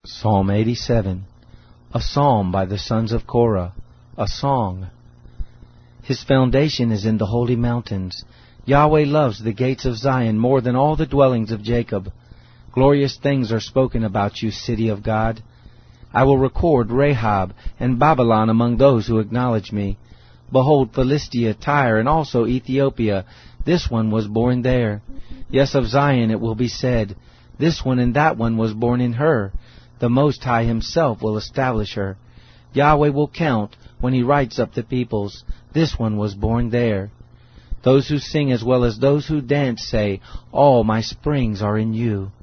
Psalm 87, a psalm by the sons of Korah, a song. His foundation is in the holy mountains. Yahweh loves the gates of Zion more than all the dwellings of Jacob. Glorious things are spoken about you, city of God. I will record Rahab and Babylon among those who acknowledge me. Behold, Philistia, Tyre, and also Ethiopia, this one was born there. Yes, of Zion it will be said, this one and that one was born in her. The Most High Himself will establish her. Yahweh will count when He writes up the peoples. This one was born there. Those who sing as well as those who dance say, all my springs are in you.